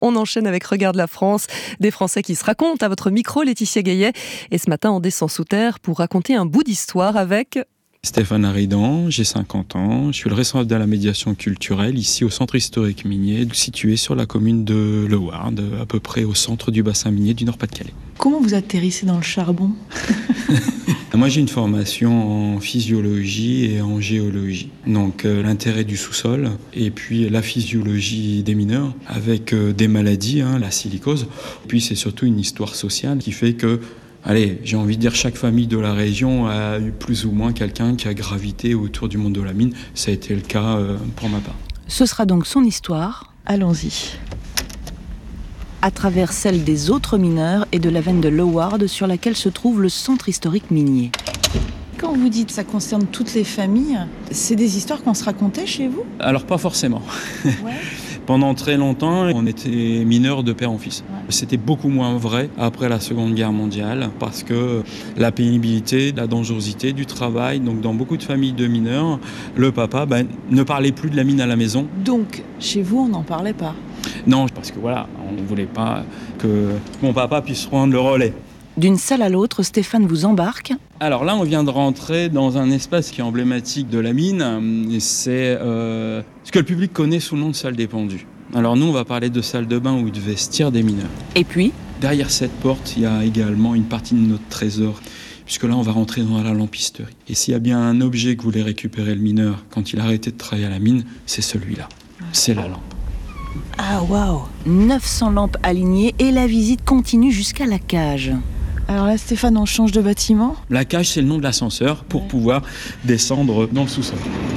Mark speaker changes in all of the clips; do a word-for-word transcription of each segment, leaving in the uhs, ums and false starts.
Speaker 1: On enchaîne avec Regarde la France, des Français qui se racontent à votre micro, Laetitia Gaillet. Et ce matin, on descend sous terre pour raconter un bout d'histoire avec...
Speaker 2: Stéphane Laridan, j'ai cinquante ans, je suis le responsable de la médiation culturelle ici au centre historique minier, situé sur la commune de Le Ward, à peu près au centre du bassin minier du Nord-Pas-de-Calais.
Speaker 3: Comment vous atterrissez dans le charbon ?
Speaker 2: Moi j'ai une formation en physiologie et en géologie, donc euh, l'intérêt du sous-sol et puis la physiologie des mineurs avec euh, des maladies, hein, la silicose, puis c'est surtout une histoire sociale qui fait que Allez, j'ai envie de dire chaque famille de la région a eu plus ou moins quelqu'un qui a gravité autour du monde de la mine. Ça a été le cas euh, pour ma part.
Speaker 4: Ce sera donc son histoire.
Speaker 3: Allons-y.
Speaker 4: À travers celle des autres mineurs et de la veine de Le Ward sur laquelle se trouve le centre historique minier.
Speaker 3: Quand vous dites que ça concerne toutes les familles, c'est des histoires qu'on se racontait chez vous ?
Speaker 2: Alors pas forcément. Ouais. Pendant très longtemps, on était mineurs de père en fils. Ouais. C'était beaucoup moins vrai après la Seconde Guerre mondiale parce que la pénibilité, la dangerosité du travail, donc dans beaucoup de familles de mineurs, le papa ben, ne parlait plus de la mine à la maison.
Speaker 3: Donc, chez vous, on n'en parlait pas ?
Speaker 2: Non, parce que voilà, on ne voulait pas que mon papa puisse prendre le relais.
Speaker 4: D'une salle à l'autre, Stéphane vous embarque.
Speaker 2: Alors là, on vient de rentrer dans un espace qui est emblématique de la mine. C'est euh, ce que le public connaît sous le nom de salle des pendus. Alors nous, on va parler de salle de bain ou de vestiaire des mineurs.
Speaker 4: Et puis,
Speaker 2: derrière cette porte, il y a également une partie de notre trésor. Puisque là, on va rentrer dans la lampisterie. Et s'il y a bien un objet que voulait récupérer le mineur quand il a arrêté de travailler à la mine, c'est celui-là. C'est la lampe.
Speaker 4: Ah waouh, neuf cents lampes alignées et la visite continue jusqu'à la cage.
Speaker 3: Alors là, Stéphane, on change de bâtiment ?
Speaker 2: La cage, c'est le nom de l'ascenseur pour ouais. pouvoir descendre dans le sous-sol.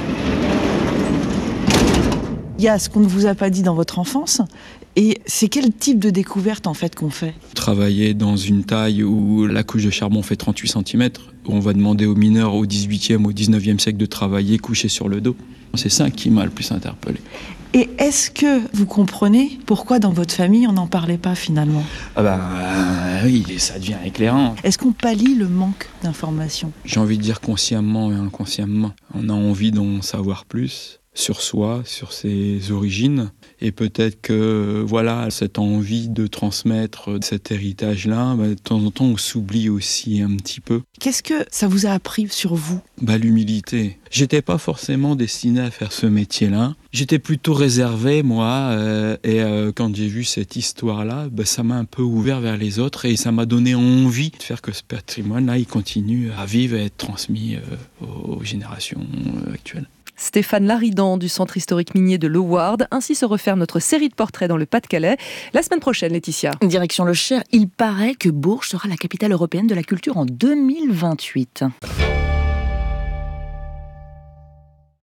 Speaker 3: Il y a ce qu'on ne vous a pas dit dans votre enfance. Et c'est quel type de découverte en fait qu'on fait ?
Speaker 2: Travailler dans une taille où la couche de charbon fait trente-huit centimètres, où on va demander aux mineurs au dix-huitième, au dix-neuvième siècle de travailler couchés sur le dos. C'est ça qui m'a le plus interpellé.
Speaker 3: Et est-ce que vous comprenez pourquoi dans votre famille on n'en parlait pas finalement ?
Speaker 2: Ah bah euh, oui, ça devient éclairant.
Speaker 3: Est-ce qu'on pallie le manque d'informations ?
Speaker 2: J'ai envie de dire consciemment et inconsciemment. On a envie d'en savoir plus sur soi, sur ses origines. Et peut-être que voilà, cette envie de transmettre cet héritage-là, bah, de temps en temps, on s'oublie aussi un petit peu.
Speaker 3: Qu'est-ce que ça vous a appris sur vous ?
Speaker 2: Bah, l'humilité. J'étais pas forcément destiné à faire ce métier-là. J'étais plutôt réservé, moi. Euh, et euh, quand j'ai vu cette histoire-là, bah, ça m'a un peu ouvert vers les autres et ça m'a donné envie de faire que ce patrimoine-là, il continue à vivre et à être transmis euh, aux générations euh, actuelles.
Speaker 1: Stéphane Laridan du centre historique minier de Le Ward. Ainsi se referme notre série de portraits dans le Pas-de-Calais. La semaine prochaine, Laetitia.
Speaker 4: Direction le Cher, il paraît que Bourges sera la capitale européenne de la culture en deux mille vingt-huit.